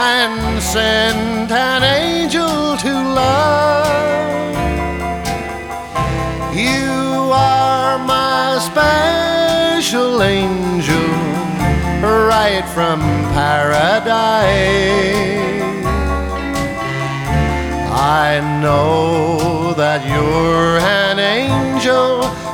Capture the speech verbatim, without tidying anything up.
and sent an angel to love. You are my special angel, right from paradise. I know that you're